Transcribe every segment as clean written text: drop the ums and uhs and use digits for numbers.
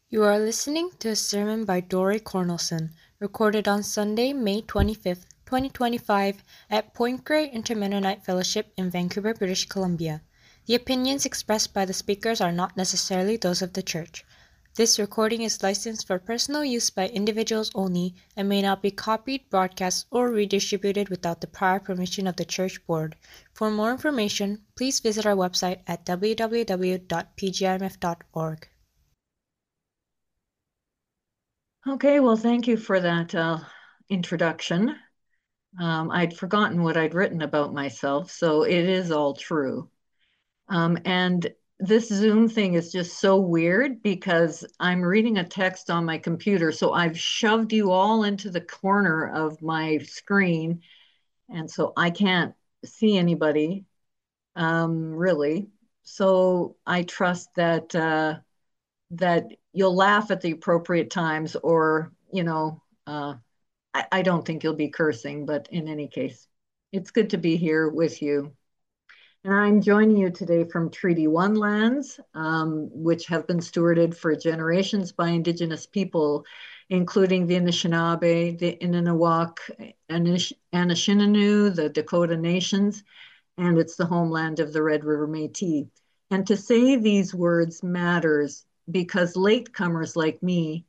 You are listening to a sermon by Dory Cornelson, recorded on Sunday, May 25th, 2025, at Point Grey Intermennonite Fellowship in Vancouver, British Columbia. The opinions expressed by the speakers are not necessarily those of the church. This recording is licensed for personal use by individuals only and may not be copied, broadcast, or redistributed without the prior permission of the church board. For more information, please visit our website at www.pgimf.org. Okay, well, thank you for that introduction. I'd forgotten what I'd written about myself, so it is all true. And this Zoom thing is just so weird because I'm reading a text on my computer, so I've shoved you all into the corner of my screen, and so I can't see anybody really. So I trust that you'll laugh at the appropriate times, or I don't think you'll be cursing, but in any case, it's good to be here with you. And I'm joining you today from Treaty One lands, which have been stewarded for generations by Indigenous people, including the Anishinaabe, the Inninewak, Anishinaabe, the Dakota Nations, and it's the homeland of the Red River Métis. And to say these words matters because latecomers like me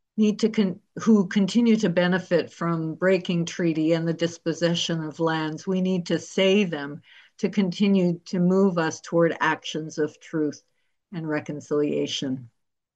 who continue to benefit from breaking treaty and the dispossession of lands, we need to say them to continue to move us toward actions of truth and reconciliation.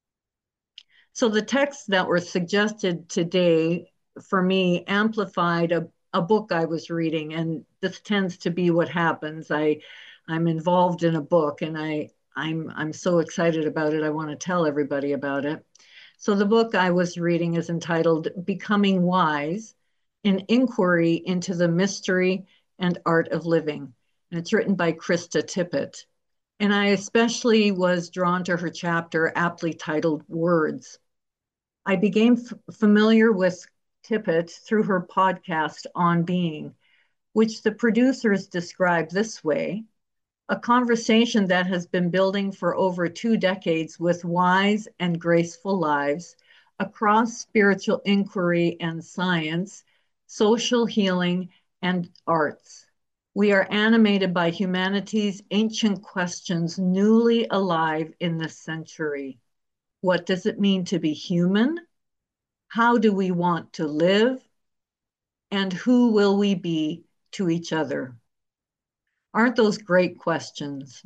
So the texts that were suggested today for me amplified a book I was reading, and this tends to be what happens. I'm involved in a book, and I'm so excited about it. I want to tell everybody about it. So the book I was reading is entitled Becoming Wise, an inquiry into the mystery and art of living. And it's written by Krista Tippett. And I especially was drawn to her chapter aptly titled Words. I became familiar with Tippett through her podcast On Being, which the producers describe this way: a conversation that has been building for over 2 decades with wise and graceful lives across spiritual inquiry and science, social healing, and arts. We are animated by humanity's ancient questions newly alive in this century. What does it mean to be human? How do we want to live? And who will we be to each other? Aren't those great questions?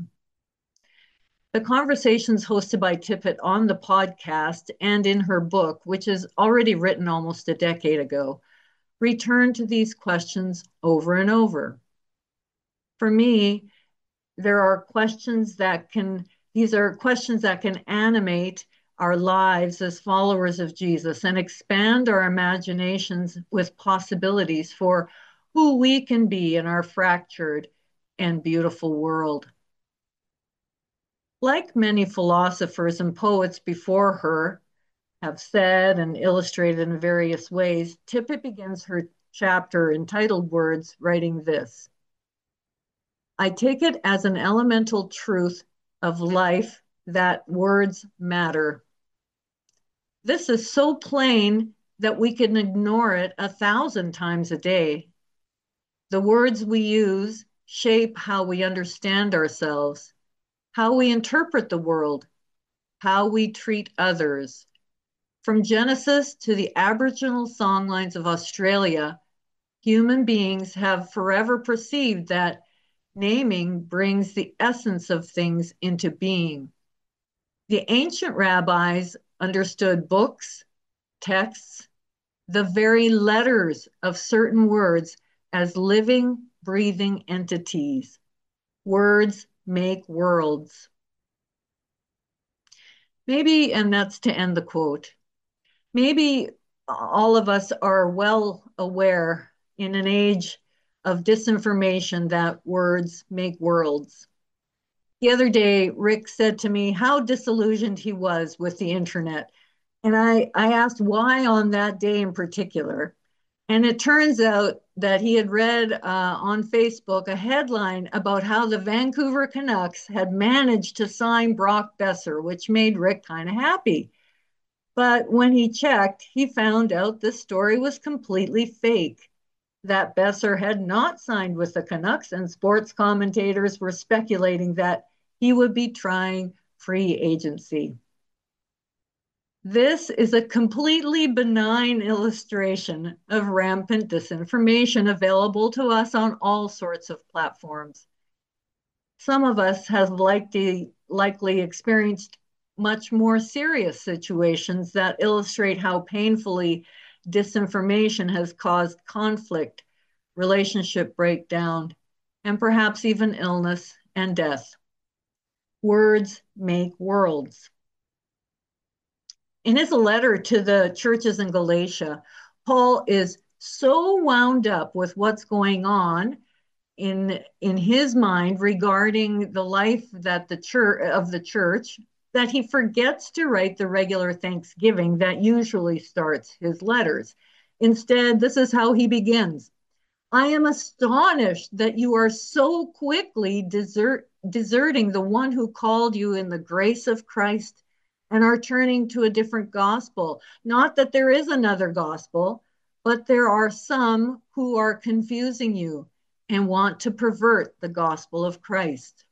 The conversations hosted by Tippett on the podcast and in her book, which is already written almost a decade ago, return to these questions over and over. For me, these are questions that can animate our lives as followers of Jesus and expand our imaginations with possibilities for who we can be in our fractured and beautiful world. Like many philosophers and poets before her have said and illustrated in various ways, Tippett begins her chapter entitled Words writing this: I take it as an elemental truth of life that words matter. This is so plain that we can ignore it 1,000 times a day. The words we use shape how we understand ourselves, how we interpret the world, how we treat others. From Genesis to the Aboriginal songlines of Australia, human beings have forever perceived that naming brings the essence of things into being. The ancient rabbis understood books, texts, the very letters of certain words as living, breathing entities. Words make worlds. Maybe, and that's to end the quote, maybe all of us are well aware in an age of disinformation that words make worlds. The other day, Rick said to me how disillusioned he was with the internet. And I asked why on that day in particular. And it turns out that he had read on Facebook a headline about how the Vancouver Canucks had managed to sign Brock Besser, which made Rick kind of happy. But when he checked, he found out this story was completely fake, that Besser had not signed with the Canucks, and sports commentators were speculating that he would be trying free agency. This is a completely benign illustration of rampant disinformation available to us on all sorts of platforms. Some of us have likely experienced much more serious situations that illustrate how painfully disinformation has caused conflict, relationship breakdown, and perhaps even illness and death. Words make worlds. In his letter to the churches in Galatia, Paul is so wound up with what's going on in his mind regarding the life that the church that he forgets to write the regular thanksgiving that usually starts his letters. Instead, this is how he begins. I am astonished that you are so quickly deserting the one who called you in the grace of Christ and are turning to a different gospel. Not that there is another gospel, but there are some who are confusing you and want to pervert the gospel of Christ.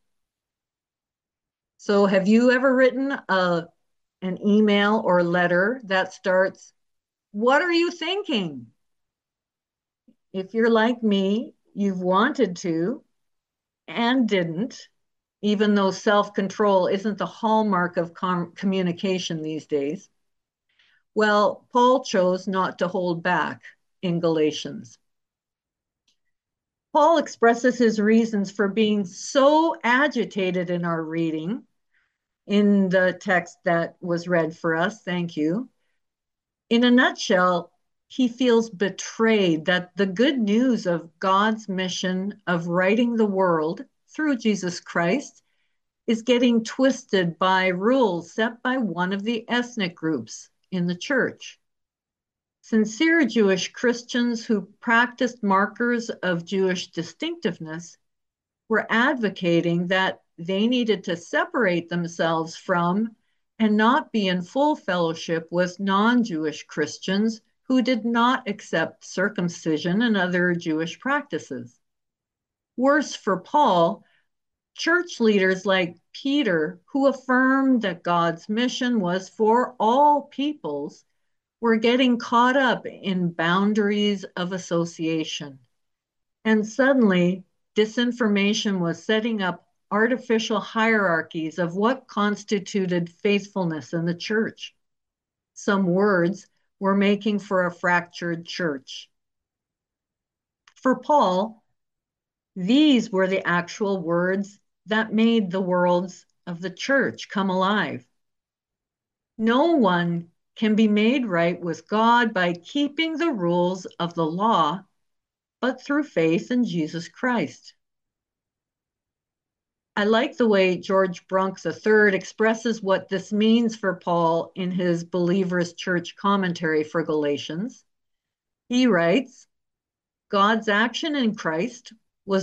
So, have you ever written an email or letter that starts, "What are you thinking?" If you're like me, you've wanted to and didn't, even though self control isn't the hallmark of communication these days. Well, Paul chose not to hold back in Galatians. Paul expresses his reasons for being so agitated in our reading in the text that was read for us. Thank you. In a nutshell, he feels betrayed that the good news of God's mission of righting the world through Jesus Christ is getting twisted by rules set by one of the ethnic groups in the church. Sincere Jewish Christians who practiced markers of Jewish distinctiveness were advocating that they needed to separate themselves from and not be in full fellowship with non-Jewish Christians who did not accept circumcision and other Jewish practices. Worse for Paul, church leaders like Peter, who affirmed that God's mission was for all peoples, were getting caught up in boundaries of association. And suddenly, disinformation was setting up artificial hierarchies of what constituted faithfulness in the church. Some words were making for a fractured church. For Paul, these were the actual words that made the worlds of the church come alive. No one can be made right with God by keeping the rules of the law, but through faith in Jesus Christ. I like the way George Brunk III expresses what this means for Paul in his Believer's Church commentary for Galatians. He writes, God's action in Christ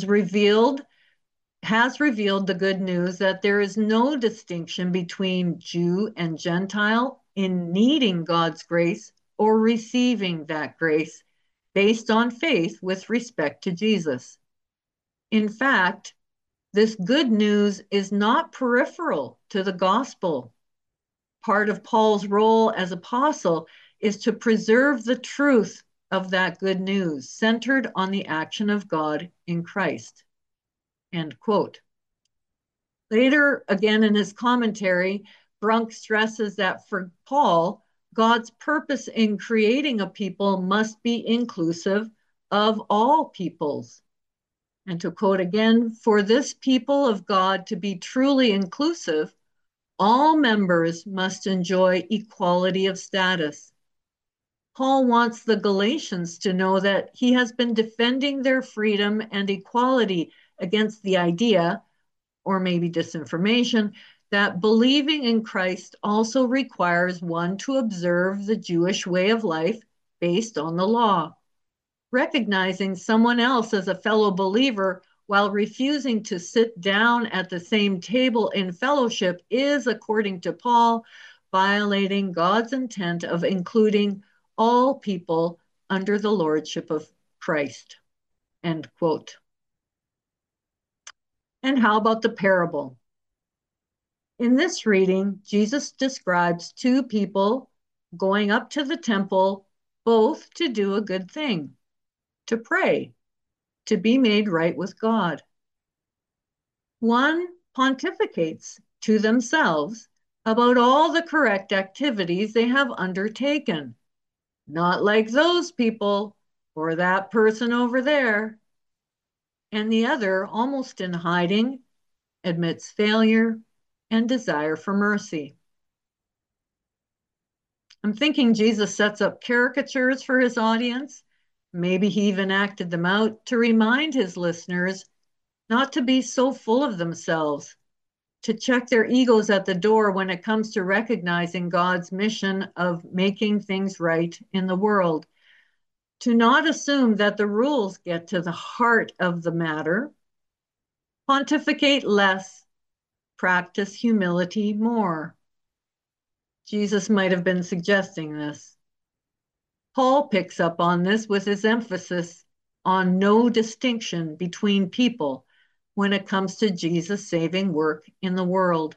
has revealed the good news that there is no distinction between Jew and Gentile in needing God's grace or receiving that grace based on faith with respect to Jesus. In fact, this good news is not peripheral to the gospel. Part of Paul's role as apostle is to preserve the truth of that good news centered on the action of God in Christ. End quote. Later, again in his commentary, Brunk stresses that for Paul, God's purpose in creating a people must be inclusive of all peoples. And to quote again, for this people of God to be truly inclusive, all members must enjoy equality of status. Paul wants the Galatians to know that he has been defending their freedom and equality against the idea, or maybe disinformation, that believing in Christ also requires one to observe the Jewish way of life based on the law. Recognizing someone else as a fellow believer while refusing to sit down at the same table in fellowship is, according to Paul, violating God's intent of including all people under the lordship of Christ. End quote. And how about the parable? In this reading, Jesus describes two people going up to the temple, both to do a good thing, to pray, to be made right with God. One pontificates to themselves about all the correct activities they have undertaken, not like those people or that person over there. And the other, almost in hiding, admits failure and desire for mercy. I'm thinking Jesus sets up caricatures for his audience. Maybe he even acted them out to remind his listeners not to be so full of themselves, to check their egos at the door when it comes to recognizing God's mission of making things right in the world, to not assume that the rules get to the heart of the matter, pontificate less, practice humility more. Jesus might have been suggesting this. Paul picks up on this with his emphasis on no distinction between people when it comes to Jesus' saving work in the world.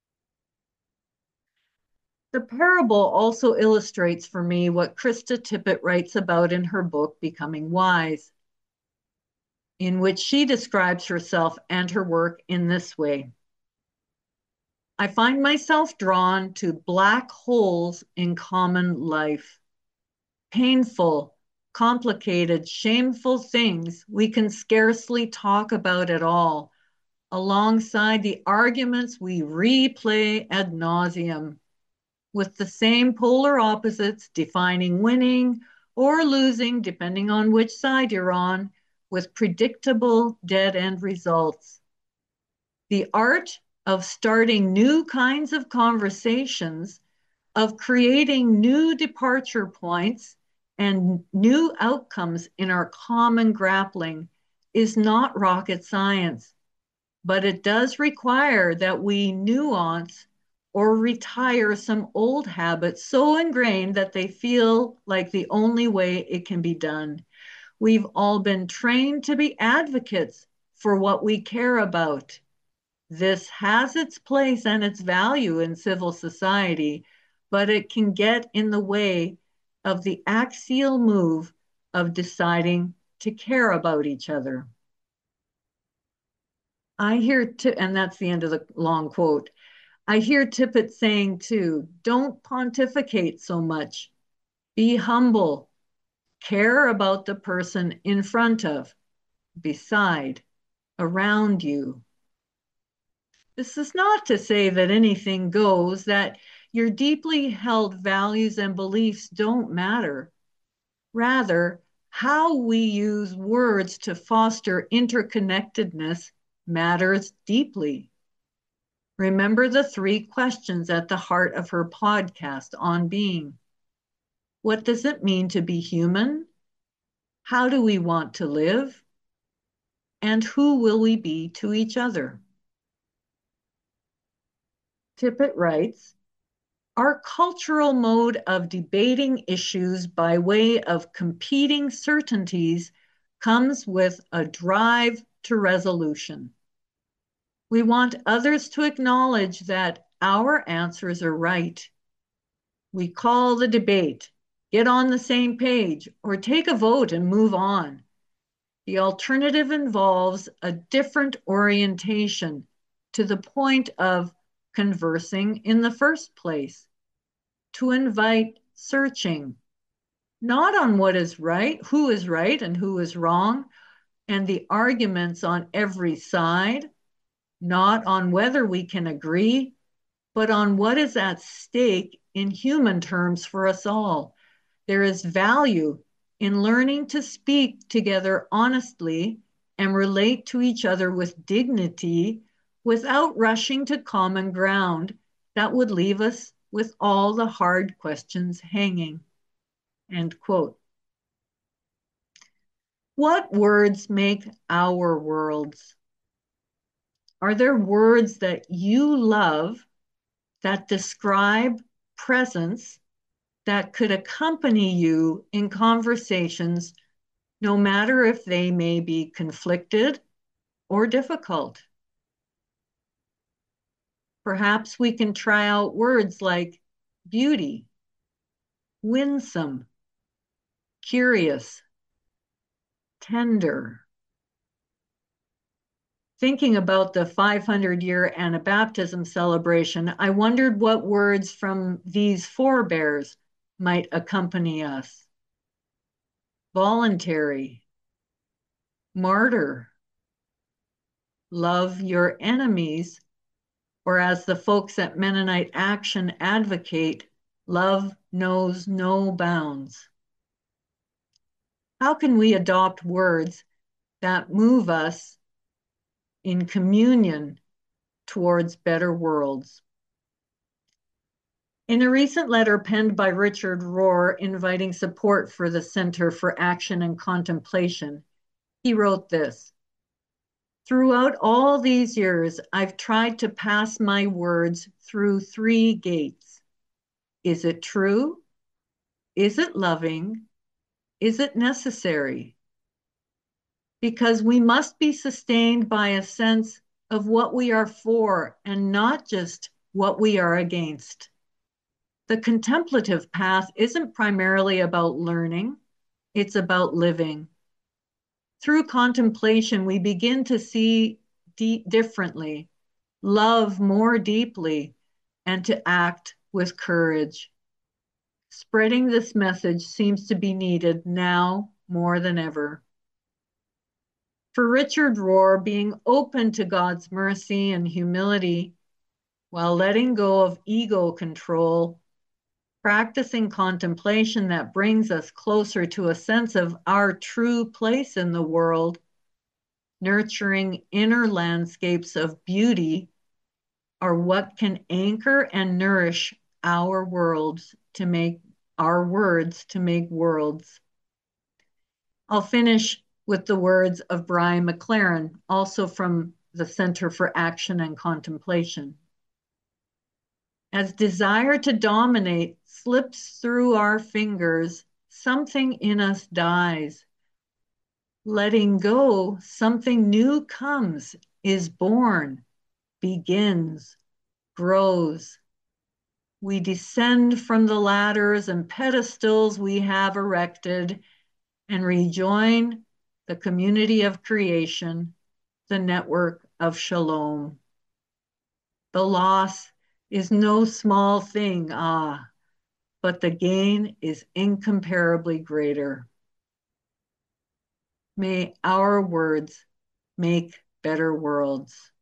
The parable also illustrates for me what Krista Tippett writes about in her book, Becoming Wise, in which she describes herself and her work in this way. I find myself drawn to black holes in common life, painful, complicated, shameful things we can scarcely talk about at all, alongside the arguments we replay ad nauseum, with the same polar opposites defining winning or losing, depending on which side you're on, with predictable dead-end results. The art of starting new kinds of conversations, of creating new departure points and new outcomes in our common grappling is not rocket science, but it does require that we nuance or retire some old habits so ingrained that they feel like the only way it can be done. We've all been trained to be advocates for what we care about. This has its place and its value in civil society, but it can get in the way of the axial move of deciding to care about each other. And that's the end of the long quote. I hear Tippett saying too, don't pontificate so much. Be humble. Care about the person in front of, beside, around you. This is not to say that anything goes, that your deeply held values and beliefs don't matter. Rather, how we use words to foster interconnectedness matters deeply. Remember the three questions at the heart of her podcast on being. What does it mean to be human? How do we want to live? And who will we be to each other? Tippett writes, our cultural mode of debating issues by way of competing certainties comes with a drive to resolution. We want others to acknowledge that our answers are right. We call the debate, get on the same page, or take a vote and move on. The alternative involves a different orientation to the point of conversing in the first place, to invite searching, not on what is right, who is right and who is wrong, and the arguments on every side, not on whether we can agree, but on what is at stake in human terms for us all. There is value in learning to speak together honestly and relate to each other with dignity without rushing to common ground that would leave us with all the hard questions hanging. End quote. What words make our worlds? Are there words that you love that describe presence that could accompany you in conversations, no matter if they may be conflicted or difficult. Perhaps we can try out words like beauty, winsome, curious, tender. Thinking about the 500-year Anabaptism celebration, I wondered what words from these forebears might accompany us. Voluntary, martyr, love your enemies, or as the folks at Mennonite Action advocate, love knows no bounds. How can we adopt words that move us in communion towards better worlds? In a recent letter penned by Richard Rohr inviting support for the Center for Action and Contemplation, he wrote this: "Throughout all these years, I've tried to pass my words through three gates. Is it true? Is it loving? Is it necessary? Because we must be sustained by a sense of what we are for and not just what we are against. The contemplative path isn't primarily about learning, it's about living. Through contemplation, we begin to see differently, love more deeply, and to act with courage. Spreading this message seems to be needed now more than ever." For Richard Rohr, being open to God's mercy and humility while letting go of ego control, practicing contemplation that brings us closer to a sense of our true place in the world, nurturing inner landscapes of beauty, are what can anchor and nourish our worlds to make our words to make worlds. I'll finish with the words of Brian McLaren, also from the Center for Action and Contemplation. As desire to dominate slips through our fingers, something in us dies. Letting go, something new comes, is born, begins, grows. We descend from the ladders and pedestals we have erected and rejoin the community of creation, the network of shalom. The loss is no small thing, but the gain is incomparably greater. May our words make better worlds.